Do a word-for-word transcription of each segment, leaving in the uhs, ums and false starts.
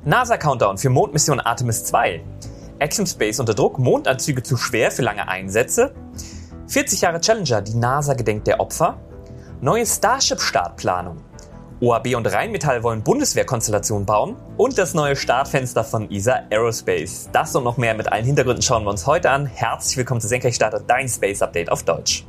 NASA-Countdown für Mondmission Artemis zwei. Axiom Space unter Druck, Mondanzüge zu schwer für lange Einsätze. vierzig Jahre Challenger, die NASA gedenkt der Opfer. Neue Starship-Startplanung. O H B und Rheinmetall wollen Bundeswehrkonstellationen bauen. Und das neue Startfenster von E S A Aerospace. Das und noch mehr mit allen Hintergründen schauen wir uns heute an. Herzlich willkommen zu Senkrechtstarter, dein Space Update auf Deutsch.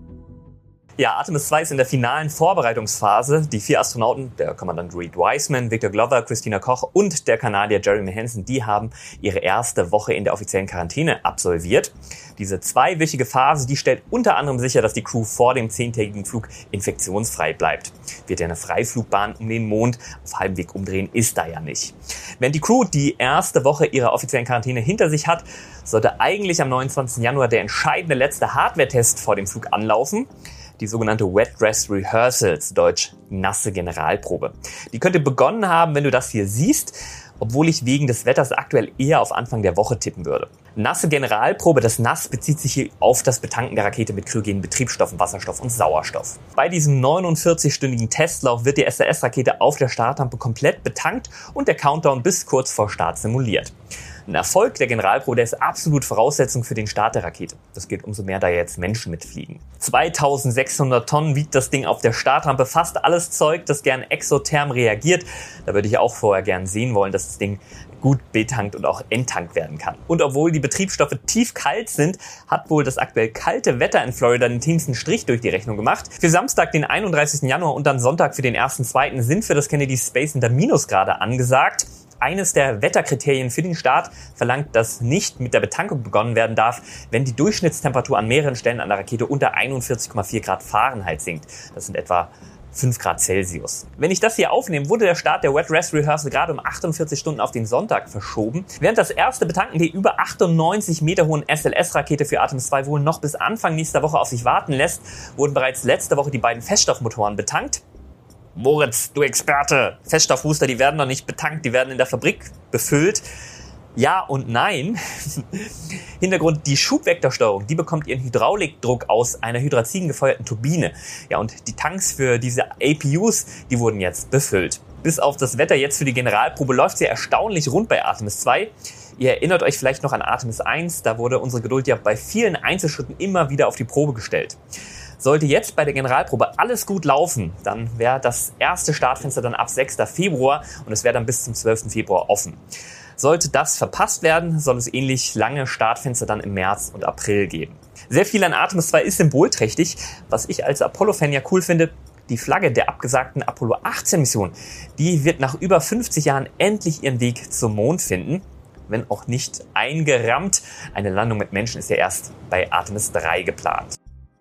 Ja, Artemis zwei ist in der finalen Vorbereitungsphase. Die vier Astronauten, der Kommandant Reed Wiseman, Victor Glover, Christina Koch und der Kanadier Jeremy Hansen, die haben ihre erste Woche in der offiziellen Quarantäne absolviert. Diese zweiwöchige Phase, die stellt unter anderem sicher, dass die Crew vor dem zehntägigen Flug infektionsfrei bleibt. Wird ja eine Freiflugbahn um den Mond auf halbem Weg umdrehen, ist da ja nicht. Wenn die Crew die erste Woche ihrer offiziellen Quarantäne hinter sich hat, sollte eigentlich am neunundzwanzigsten Januar der entscheidende letzte Hardware-Test vor dem Flug anlaufen. Die sogenannte Wet Dress Rehearsals, deutsch nasse Generalprobe. Die könnte begonnen haben, wenn du das hier siehst, obwohl ich wegen des Wetters aktuell eher auf Anfang der Woche tippen würde. Nasse Generalprobe, das Nass bezieht sich hier auf das Betanken der Rakete mit kryogenen Betriebsstoffen, Wasserstoff und Sauerstoff. Bei diesem neunundvierzig-stündigen Testlauf wird die S R S-Rakete auf der Startrampe komplett betankt und der Countdown bis kurz vor Start simuliert. Ein Erfolg der Generalprobe, der ist absolut Voraussetzung für den Start der Rakete. Das gilt umso mehr, da jetzt Menschen mitfliegen. zweitausendsechshundert Tonnen wiegt das Ding auf der Startrampe. Fast alles Zeug, das gern exotherm reagiert. Da würde ich auch vorher gern sehen wollen, dass das Ding gut betankt und auch enttankt werden kann. Und obwohl die Betriebsstoffe tief kalt sind, hat wohl das aktuell kalte Wetter in Florida den tiefsten Strich durch die Rechnung gemacht. Für Samstag, den einunddreißigsten Januar und dann Sonntag für den ersten zweiten sind für das Kennedy Space Center Minusgrade angesagt. Eines der Wetterkriterien für den Start verlangt, dass nicht mit der Betankung begonnen werden darf, wenn die Durchschnittstemperatur an mehreren Stellen an der Rakete unter einundvierzig Komma vier Grad Fahrenheit sinkt. Das sind etwa fünf Grad Celsius. Wenn ich das hier aufnehme, wurde der Start der Wet Dress Rehearsal gerade um achtundvierzig Stunden auf den Sonntag verschoben, während das erste Betanken der über achtundneunzig Meter hohen S L S-Rakete für Artemis zwei wohl noch bis Anfang nächster Woche auf sich warten lässt, wurden bereits letzte Woche die beiden Feststoffmotoren betankt. Moritz, du Experte, Feststoffbooster, die werden noch nicht betankt, die werden in der Fabrik befüllt. Ja und nein. Hintergrund, die Schubvektorsteuerung, die bekommt ihren Hydraulikdruck aus einer Hydrazin gefeuerten Turbine. Ja, und die Tanks für diese A P Us, die wurden jetzt befüllt. Bis auf das Wetter jetzt für die Generalprobe läuft sie erstaunlich rund bei Artemis zwei. Ihr erinnert euch vielleicht noch an Artemis eins, da wurde unsere Geduld ja bei vielen Einzelschritten immer wieder auf die Probe gestellt. Sollte jetzt bei der Generalprobe alles gut laufen, dann wäre das erste Startfenster dann ab sechsten Februar und es wäre dann bis zum zwölften Februar offen. Sollte das verpasst werden, soll es ähnlich lange Startfenster dann im März und April geben. Sehr viel an Artemis zwei ist symbolträchtig. Was ich als Apollo-Fan ja cool finde, die Flagge der abgesagten Apollo achtzehn Mission, die wird nach über fünfzig Jahren endlich ihren Weg zum Mond finden. Wenn auch nicht eingerammt. Eine Landung mit Menschen ist ja erst bei Artemis drei geplant.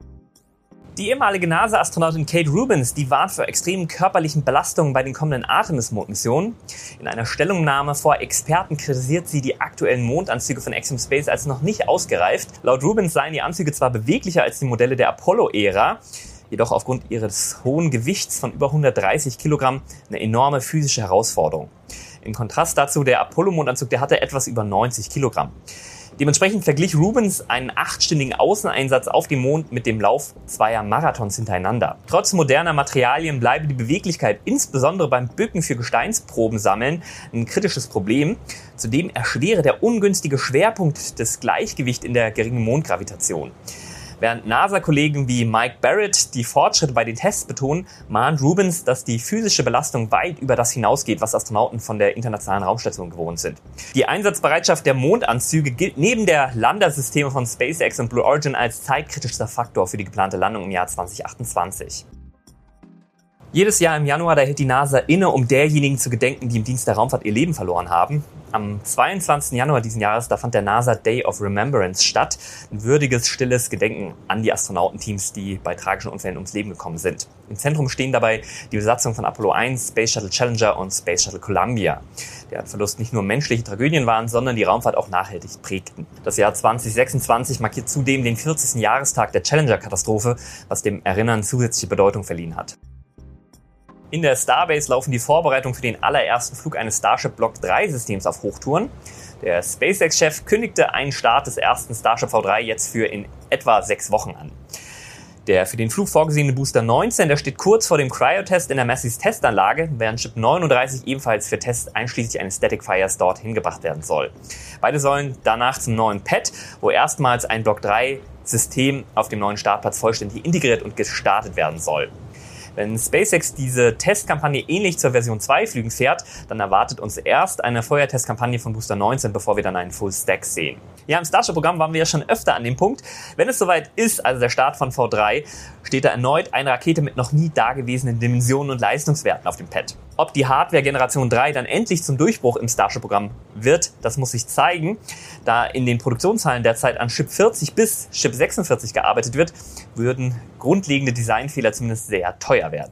Die ehemalige NASA-Astronautin Kate Rubins, die warnt vor extremen körperlichen Belastungen bei den kommenden Artemis-Mondmissionen. In einer Stellungnahme vor Experten kritisiert sie die aktuellen Mondanzüge von Axiom Space als noch nicht ausgereift. Laut Rubins seien die Anzüge zwar beweglicher als die Modelle der Apollo-Ära, jedoch aufgrund ihres hohen Gewichts von über hundertdreißig Kilogramm eine enorme physische Herausforderung. Im Kontrast dazu der Apollo-Mondanzug, der hatte etwas über neunzig Kilogramm. Dementsprechend verglich Rubins einen achtstündigen Außeneinsatz auf dem Mond mit dem Lauf zweier Marathons hintereinander. Trotz moderner Materialien bleibe die Beweglichkeit insbesondere beim Bücken für Gesteinsproben sammeln ein kritisches Problem. Zudem erschwere der ungünstige Schwerpunkt des Gleichgewichts in der geringen Mondgravitation. Während NASA-Kollegen wie Mike Barrett die Fortschritte bei den Tests betonen, mahnt Rubins, dass die physische Belastung weit über das hinausgeht, was Astronauten von der Internationalen Raumstation gewohnt sind. Die Einsatzbereitschaft der Mondanzüge gilt neben der Landersysteme von SpaceX und Blue Origin als zeitkritischster Faktor für die geplante Landung im Jahr zweitausendachtundzwanzig. Jedes Jahr im Januar, da hält die NASA inne, um derjenigen zu gedenken, die im Dienst der Raumfahrt ihr Leben verloren haben. Am zweiundzwanzigsten Januar diesen Jahres, da fand der NASA Day of Remembrance statt. Ein würdiges, stilles Gedenken an die Astronautenteams, die bei tragischen Unfällen ums Leben gekommen sind. Im Zentrum stehen dabei die Besatzung von Apollo eins, Space Shuttle Challenger und Space Shuttle Columbia. Deren Verlust nicht nur menschliche Tragödien waren, sondern die Raumfahrt auch nachhaltig prägten. Das Jahr zweitausendsechsundzwanzig markiert zudem den vierzigsten Jahrestag der Challenger-Katastrophe, was dem Erinnern zusätzliche Bedeutung verliehen hat. In der Starbase laufen die Vorbereitungen für den allerersten Flug eines Starship Block drei Systems auf Hochtouren. Der SpaceX-Chef kündigte einen Start des ersten Starship V drei jetzt für in etwa sechs Wochen an. Der für den Flug vorgesehene Booster neunzehn, der steht kurz vor dem Cryo-Test in der Massey's Testanlage, während Chip neununddreißig ebenfalls für Tests einschließlich eines Static Fires dort hingebracht werden soll. Beide sollen danach zum neuen Pad, wo erstmals ein Block drei System auf dem neuen Startplatz vollständig integriert und gestartet werden soll. Wenn SpaceX diese Testkampagne ähnlich zur Version zwei Flügen fährt, dann erwartet uns erst eine Feuertestkampagne von Booster neunzehn, bevor wir dann einen Full Stack sehen. Ja, im Starship-Programm waren wir ja schon öfter an dem Punkt. Wenn es soweit ist, also der Start von V drei, steht da erneut eine Rakete mit noch nie dagewesenen Dimensionen und Leistungswerten auf dem Pad. Ob die Hardware Generation drei dann endlich zum Durchbruch im Starship-Programm wird, das muss sich zeigen. Da in den Produktionszahlen derzeit an Chip vierzig bis Chip sechsundvierzig gearbeitet wird, würden grundlegende Designfehler zumindest sehr teuer werden.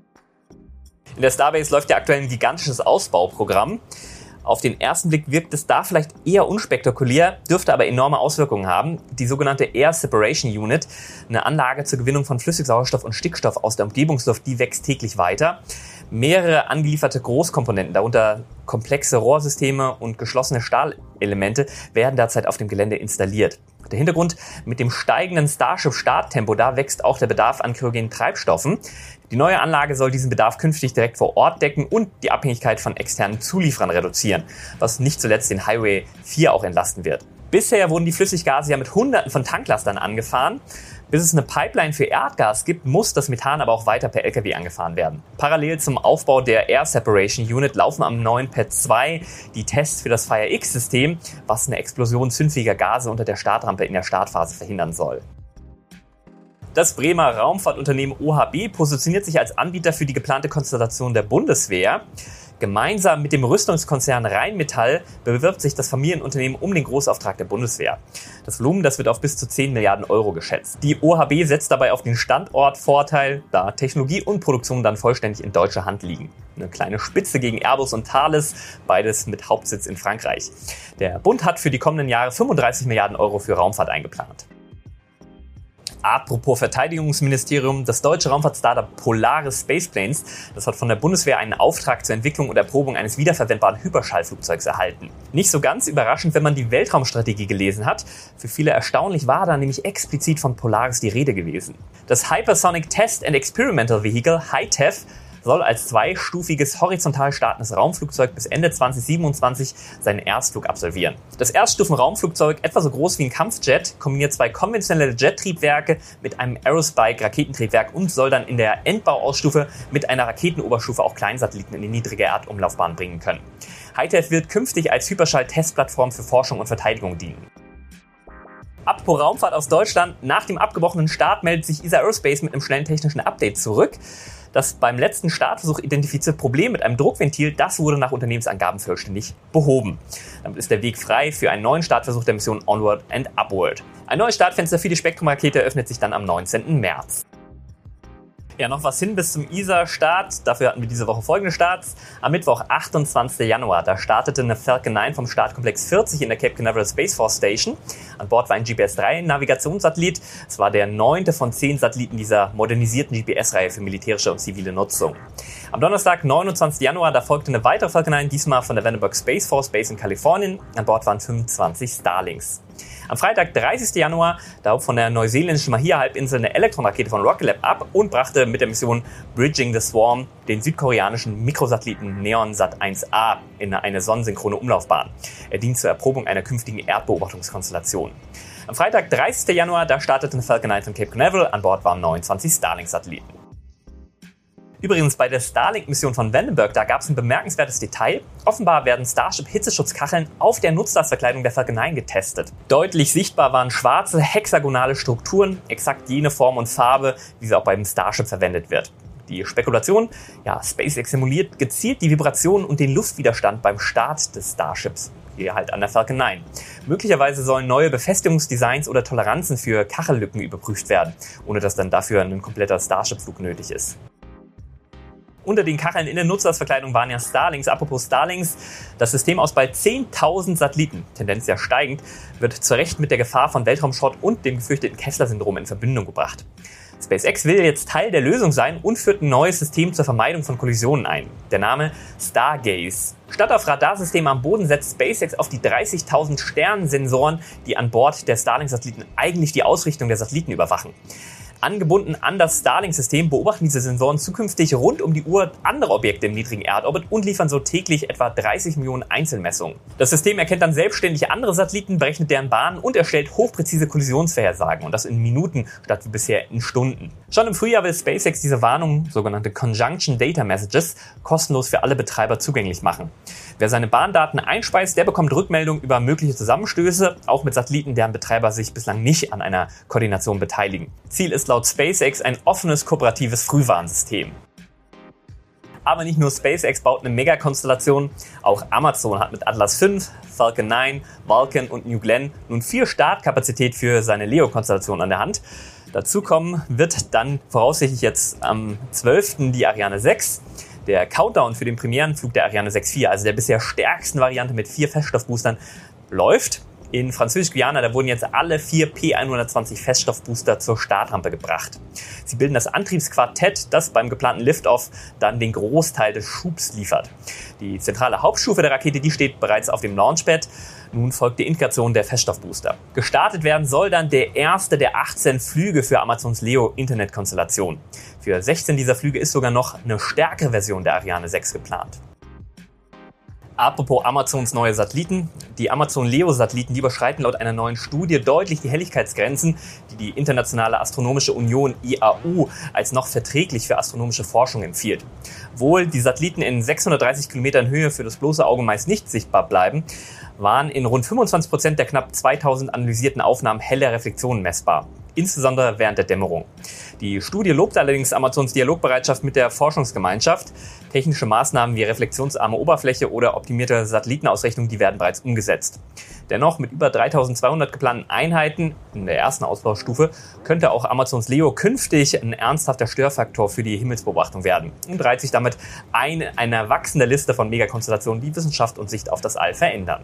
In der Starbase läuft ja aktuell ein gigantisches Ausbauprogramm. Auf den ersten Blick wirkt es da vielleicht eher unspektakulär, dürfte aber enorme Auswirkungen haben. Die sogenannte Air Separation Unit, eine Anlage zur Gewinnung von Flüssigsauerstoff und Stickstoff aus der Umgebungsluft, die wächst täglich weiter. Mehrere angelieferte Großkomponenten, darunter komplexe Rohrsysteme und geschlossene Stahlelemente, werden derzeit auf dem Gelände installiert. Der Hintergrund: mit dem steigenden Starship-Starttempo, da wächst auch der Bedarf an kryogenen Treibstoffen. Die neue Anlage soll diesen Bedarf künftig direkt vor Ort decken und die Abhängigkeit von externen Zulieferern reduzieren, was nicht zuletzt den Highway vier auch entlasten wird. Bisher wurden die Flüssiggase ja mit Hunderten von Tanklastern angefahren. Bis es eine Pipeline für Erdgas gibt, muss das Methan aber auch weiter per L K W angefahren werden. Parallel zum Aufbau der Air Separation Unit laufen am neuen Pad zwei die Tests für das Fire X-System, was eine Explosion zündfähiger Gase unter der Startrampe in der Startphase verhindern soll. Das Bremer Raumfahrtunternehmen O H B positioniert sich als Anbieter für die geplante Konstellation der Bundeswehr. Gemeinsam mit dem Rüstungskonzern Rheinmetall bewirbt sich das Familienunternehmen um den Großauftrag der Bundeswehr. Das Volumen, das wird auf bis zu zehn Milliarden Euro geschätzt. Die O H B setzt dabei auf den Standortvorteil, da Technologie und Produktion dann vollständig in deutscher Hand liegen. Eine kleine Spitze gegen Airbus und Thales, beides mit Hauptsitz in Frankreich. Der Bund hat für die kommenden Jahre fünfunddreißig Milliarden Euro für Raumfahrt eingeplant. Apropos Verteidigungsministerium, das deutsche Raumfahrt-Startup Polaris Spaceplanes, das hat von der Bundeswehr einen Auftrag zur Entwicklung und Erprobung eines wiederverwendbaren Hyperschallflugzeugs erhalten. Nicht so ganz überraschend, wenn man die Weltraumstrategie gelesen hat. Für viele erstaunlich war da nämlich explizit von Polaris die Rede gewesen. Das Hypersonic Test and Experimental Vehicle, H I T E F, soll als zweistufiges horizontal startendes Raumflugzeug bis Ende zwanzig siebenundzwanzig seinen Erstflug absolvieren. Das Erststufen-Raumflugzeug, etwa so groß wie ein Kampfjet, kombiniert zwei konventionelle Jet-Triebwerke mit einem Aerospike-Raketentriebwerk und soll dann in der Endbauausstufe mit einer Raketenoberstufe auch Kleinsatelliten in die niedrige Erdumlaufbahn bringen können. H I T E F wird künftig als Hyperschall-Testplattform für Forschung und Verteidigung dienen. Apropos Raumfahrt aus Deutschland: Nach dem abgebrochenen Start meldet sich E S A Aerospace mit einem schnellen technischen Update zurück. Das beim letzten Startversuch identifizierte Problem mit einem Druckventil, das wurde nach Unternehmensangaben vollständig behoben. Damit ist der Weg frei für einen neuen Startversuch der Mission Onward and Upward. Ein neues Startfenster für die Spektrum-Rakete eröffnet sich dann am neunzehnten März. Ja, noch was hin bis zum E S A-Start. Dafür hatten wir diese Woche folgende Starts. Am Mittwoch, achtundzwanzigsten Januar, da startete eine Falcon neun vom Startkomplex vierzig in der Cape Canaveral Space Force Station. An Bord war ein G P S drei Navigationssatellit. Es war der neunte von zehn Satelliten dieser modernisierten G P S-Reihe für militärische und zivile Nutzung. Am Donnerstag, neunundzwanzigsten Januar, da folgte eine weitere Falcon neun, diesmal von der Vandenberg Space Force Base in Kalifornien. An Bord waren fünfundzwanzig Starlinks. Am Freitag, dreißigsten Januar, da hob von der neuseeländischen Mahia-Halbinsel eine Elektronrakete von Rocket Lab ab und brachte mit der Mission Bridging the Swarm den südkoreanischen Mikrosatelliten NeonSat eins A in eine sonnensynchrone Umlaufbahn. Er dient zur Erprobung einer künftigen Erdbeobachtungskonstellation. Am Freitag, dreißigsten Januar, da startete eine Falcon neun von Cape Canaveral. An Bord waren neunundzwanzig Starlink-Satelliten. Übrigens, bei der Starlink-Mission von Vandenberg, da gab es ein bemerkenswertes Detail. Offenbar werden Starship-Hitzeschutzkacheln auf der Nutzlastverkleidung der Falcon neun getestet. Deutlich sichtbar waren schwarze, hexagonale Strukturen, exakt jene Form und Farbe, wie sie auch beim Starship verwendet wird. Die Spekulation: ja, SpaceX simuliert gezielt die Vibration und den Luftwiderstand beim Start des Starships. Hier halt an der Falcon neun. Möglicherweise sollen neue Befestigungsdesigns oder Toleranzen für Kachellücken überprüft werden, ohne dass dann dafür ein kompletter Starship-Flug nötig ist. Unter den Kacheln in der Nutzlastverkleidung waren ja Starlinks. Apropos Starlinks: Das System aus bald zehntausend Satelliten, Tendenz ja steigend, wird zu Recht mit der Gefahr von Weltraumschrott und dem gefürchteten Kessler-Syndrom in Verbindung gebracht. SpaceX will jetzt Teil der Lösung sein und führt ein neues System zur Vermeidung von Kollisionen ein. Der Name Stargaze. Statt auf Radarsystemen am Boden setzt SpaceX auf die dreißigtausend Sternsensoren, die an Bord der Starlink-Satelliten eigentlich die Ausrichtung der Satelliten überwachen. Angebunden an das Starlink-System beobachten diese Sensoren zukünftig rund um die Uhr andere Objekte im niedrigen Erdorbit und liefern so täglich etwa dreißig Millionen Einzelmessungen. Das System erkennt dann selbstständig andere Satelliten, berechnet deren Bahnen und erstellt hochpräzise Kollisionsvorhersagen, und das in Minuten statt wie bisher in Stunden. Schon im Frühjahr will SpaceX diese Warnungen, sogenannte Conjunction Data Messages, kostenlos für alle Betreiber zugänglich machen. Wer seine Bahndaten einspeist, der bekommt Rückmeldung über mögliche Zusammenstöße, auch mit Satelliten, deren Betreiber sich bislang nicht an einer Koordination beteiligen. Ziel ist laut SpaceX ein offenes, kooperatives Frühwarnsystem. Aber nicht nur SpaceX baut eine Megakonstellation, auch Amazon hat mit Atlas fünf, Falcon neun, Vulcan und New Glenn nun viel Startkapazität für seine Leo-Konstellation an der Hand. Dazu kommen wird dann voraussichtlich jetzt am zwölften die Ariane sechs. Der Countdown für den Premierenflug der Ariane sechs Punkt vier, also der bisher stärksten Variante mit vier Feststoffboostern, läuft. In Französisch-Guyana, da wurden jetzt alle vier P hundertzwanzig Feststoffbooster zur Startrampe gebracht. Sie bilden das Antriebsquartett, das beim geplanten Liftoff dann den Großteil des Schubs liefert. Die zentrale Hauptstufe der Rakete, die steht bereits auf dem Launchpad. Nun folgt die Integration der Feststoffbooster. Gestartet werden soll dann der erste der achtzehn Flüge für Amazons Leo-Internet-Konstellation. Für sechzehn dieser Flüge ist sogar noch eine stärkere Version der Ariane sechs geplant. Apropos Amazons neue Satelliten. Die Amazon Leo-Satelliten, die überschreiten laut einer neuen Studie deutlich die Helligkeitsgrenzen, die die Internationale Astronomische Union I A U als noch verträglich für astronomische Forschung empfiehlt. Obwohl die Satelliten in sechshundertdreißig Kilometern Höhe für das bloße Auge meist nicht sichtbar bleiben, waren in rund fünfundzwanzig Prozent der knapp zweitausend analysierten Aufnahmen helle Reflexionen messbar, insbesondere während der Dämmerung. Die Studie lobt allerdings Amazons Dialogbereitschaft mit der Forschungsgemeinschaft. Technische Maßnahmen wie reflexionsarme Oberfläche oder optimierte Satellitenausrichtung, die werden bereits umgesetzt. Dennoch, mit über dreitausendzweihundert geplanten Einheiten in der ersten Ausbaustufe könnte auch Amazons Leo künftig ein ernsthafter Störfaktor für die Himmelsbeobachtung werden und reiht sich damit ein in eine wachsende Liste von Megakonstellationen, die Wissenschaft und Sicht auf das All verändern.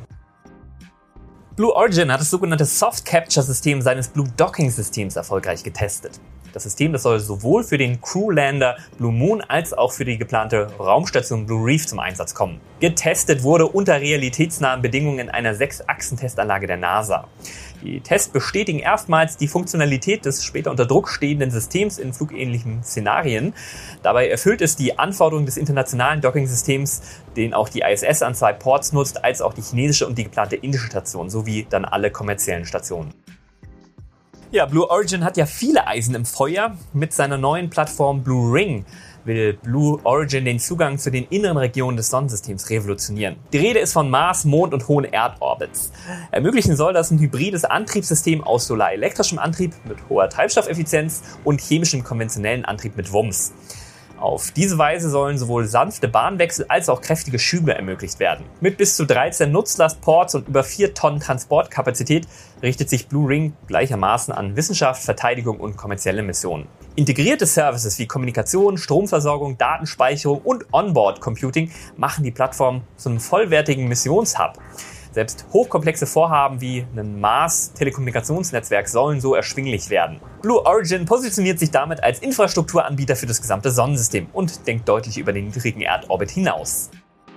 Blue Origin hat das sogenannte Soft Capture System seines Blue Docking Systems erfolgreich getestet. Das System, das soll sowohl für den Crew-Lander Blue Moon als auch für die geplante Raumstation Blue Reef zum Einsatz kommen. Getestet wurde unter realitätsnahen Bedingungen in einer Sechs-Achsen-Testanlage der NASA. Die Tests bestätigen erstmals die Funktionalität des später unter Druck stehenden Systems in flugähnlichen Szenarien. Dabei erfüllt es die Anforderungen des internationalen Docking-Systems, den auch die I S S an zwei Ports nutzt, als auch die chinesische und die geplante indische Station, sowie dann alle kommerziellen Stationen. Ja, Blue Origin hat ja viele Eisen im Feuer. Mit seiner neuen Plattform Blue Ring will Blue Origin den Zugang zu den inneren Regionen des Sonnensystems revolutionieren. Die Rede ist von Mars, Mond und hohen Erdorbits. Ermöglichen soll das ein hybrides Antriebssystem aus solarelektrischem Antrieb mit hoher Treibstoffeffizienz und chemischem konventionellen Antrieb mit W U M S. Auf diese Weise sollen sowohl sanfte Bahnwechsel als auch kräftige Schübe ermöglicht werden. Mit bis zu dreizehn Nutzlastports und über vier Tonnen Transportkapazität richtet sich Blue Ring gleichermaßen an Wissenschaft, Verteidigung und kommerzielle Missionen. Integrierte Services wie Kommunikation, Stromversorgung, Datenspeicherung und Onboard-Computing machen die Plattform zu einem vollwertigen Missionshub. Selbst hochkomplexe Vorhaben wie ein Mars-Telekommunikationsnetzwerk sollen so erschwinglich werden. Blue Origin positioniert sich damit als Infrastrukturanbieter für das gesamte Sonnensystem und denkt deutlich über den niedrigen Erdorbit hinaus.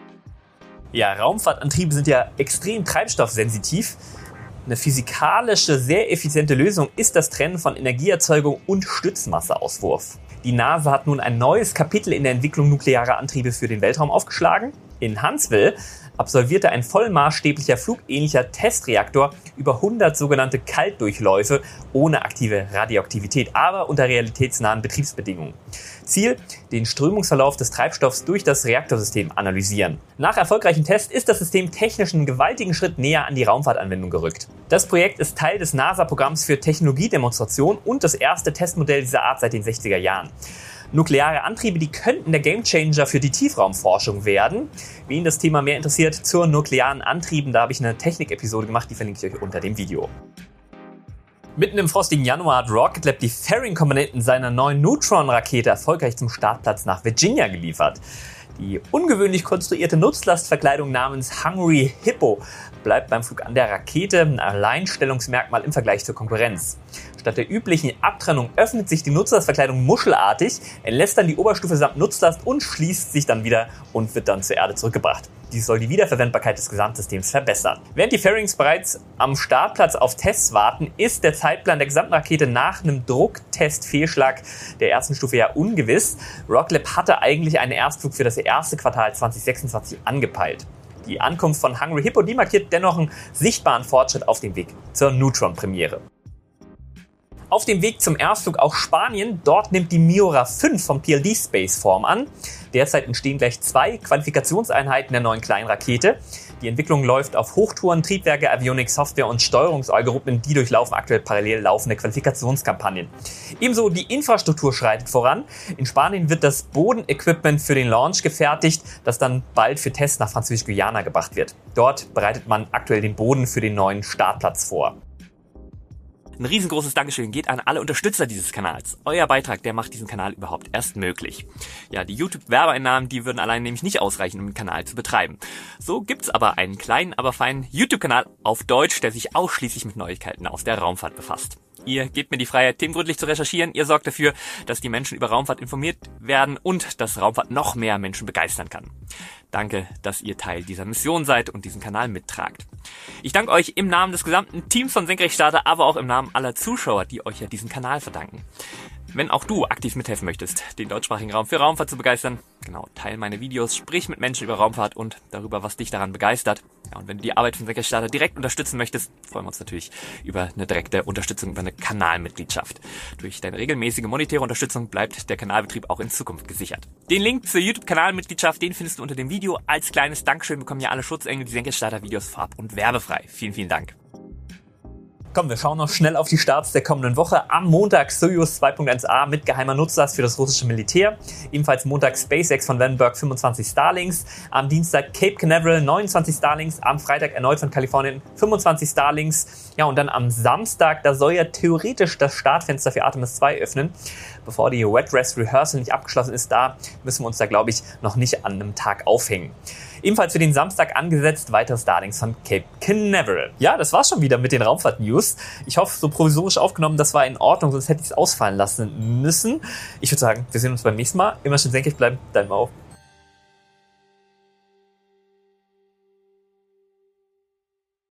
Ja, Raumfahrtantriebe sind ja extrem treibstoffsensitiv. Eine physikalische, sehr effiziente Lösung ist das Trennen von Energieerzeugung und Stützmasseauswurf. Die NASA hat nun ein neues Kapitel in der Entwicklung nuklearer Antriebe für den Weltraum aufgeschlagen. In Huntsville absolvierte ein vollmaßstäblicher flugähnlicher Testreaktor über hundert sogenannte Kaltdurchläufe ohne aktive Radioaktivität, aber unter realitätsnahen Betriebsbedingungen. Ziel: den Strömungsverlauf des Treibstoffs durch das Reaktorsystem analysieren. Nach erfolgreichem Test ist das System technisch einen gewaltigen Schritt näher an die Raumfahrtanwendung gerückt. Das Projekt ist Teil des NASA-Programms für Technologiedemonstration und das erste Testmodell dieser Art seit den sechziger Jahren. Nukleare Antriebe, die könnten der Gamechanger für die Tiefraumforschung werden. Wen das Thema mehr interessiert, zur nuklearen Antrieben, da habe ich eine Technik-Episode gemacht, die verlinke ich euch unter dem Video. Mitten im frostigen Januar hat Rocket Lab die Fairing-Komponenten seiner neuen Neutron-Rakete erfolgreich zum Startplatz nach Virginia geliefert. Die ungewöhnlich konstruierte Nutzlastverkleidung namens Hungry Hippo bleibt beim Flug an der Rakete ein Alleinstellungsmerkmal im Vergleich zur Konkurrenz. Statt der üblichen Abtrennung öffnet sich die Nutzlastverkleidung muschelartig, entlässt dann die Oberstufe samt Nutzlast und schließt sich dann wieder und wird dann zur Erde zurückgebracht. Dies soll die Wiederverwendbarkeit des Gesamtsystems verbessern. Während die Fairings bereits am Startplatz auf Tests warten, ist der Zeitplan der gesamten Rakete nach einem Drucktestfehlschlag der ersten Stufe ja ungewiss. Rocket Lab hatte eigentlich einen Erstflug für das erste Quartal zwanzig sechsundzwanzig angepeilt. Die Ankunft von Hungry Hippo, die markiert dennoch einen sichtbaren Fortschritt auf dem Weg zur Neutron-Premiere. Auf dem Weg zum Erstflug auf Spanien, dort nimmt die Miura fünf vom P L D Space Form an. Derzeit entstehen gleich zwei Qualifikationseinheiten der neuen kleinen Rakete. Die Entwicklung läuft auf Hochtouren, Triebwerke, Avionik, Software und Steuerungsalgorithmen, die durchlaufen aktuell parallel laufende Qualifikationskampagnen. Ebenso die Infrastruktur schreitet voran. In Spanien wird das Bodenequipment für den Launch gefertigt, das dann bald für Tests nach Französisch-Guyana gebracht wird. Dort bereitet man aktuell den Boden für den neuen Startplatz vor. Ein riesengroßes Dankeschön geht an alle Unterstützer dieses Kanals. Euer Beitrag, der macht diesen Kanal überhaupt erst möglich. Ja, die YouTube-Werbeeinnahmen, die würden allein nämlich nicht ausreichen, um den Kanal zu betreiben. So gibt's aber einen kleinen, aber feinen YouTube-Kanal auf Deutsch, der sich ausschließlich mit Neuigkeiten aus der Raumfahrt befasst. Ihr gebt mir die Freiheit, themengründlich zu recherchieren. Ihr sorgt dafür, dass die Menschen über Raumfahrt informiert werden und dass Raumfahrt noch mehr Menschen begeistern kann. Danke, dass ihr Teil dieser Mission seid und diesen Kanal mittragt. Ich danke euch im Namen des gesamten Teams von Senkrechtstarter, aber auch im Namen aller Zuschauer, die euch ja diesen Kanal verdanken. Wenn auch du aktiv mithelfen möchtest, den deutschsprachigen Raum für Raumfahrt zu begeistern, genau, teil meine Videos, sprich mit Menschen über Raumfahrt und darüber, was dich daran begeistert. Ja, und wenn du die Arbeit von Senkrechtstarter direkt unterstützen möchtest, freuen wir uns natürlich über eine direkte Unterstützung, über eine Kanalmitgliedschaft. Durch deine regelmäßige monetäre Unterstützung bleibt der Kanalbetrieb auch in Zukunft gesichert. Den Link zur YouTube-Kanalmitgliedschaft, den findest du unter dem Video. Als kleines Dankeschön bekommen ja alle Schutzengel die Senkrechtstarter-Videos vorab und werbefrei. Vielen, vielen Dank. Komm, wir schauen noch schnell auf die Starts der kommenden Woche. Am Montag Soyuz zwei Punkt eins a mit geheimer Nutzlast für das russische Militär. Ebenfalls Montag SpaceX von Vandenberg fünfundzwanzig Starlinks. Am Dienstag Cape Canaveral neunundzwanzig Starlinks. Am Freitag erneut von Kalifornien fünfundzwanzig Starlinks. Ja, und dann am Samstag, da soll ja theoretisch das Startfenster für Artemis zwei öffnen. Bevor die Wet Rest Rehearsal nicht abgeschlossen ist, da müssen wir uns da, glaube ich, noch nicht an einem Tag aufhängen. Ebenfalls für den Samstag angesetzt weitere Starlinks von Cape Canaveral. Ja, das war's schon wieder mit den Raumfahrt-News. Ich hoffe, so provisorisch aufgenommen, das war in Ordnung, sonst hätte ich es ausfallen lassen müssen. Ich würde sagen, wir sehen uns beim nächsten Mal. Immer schön senkrecht bleiben, Daumen auf.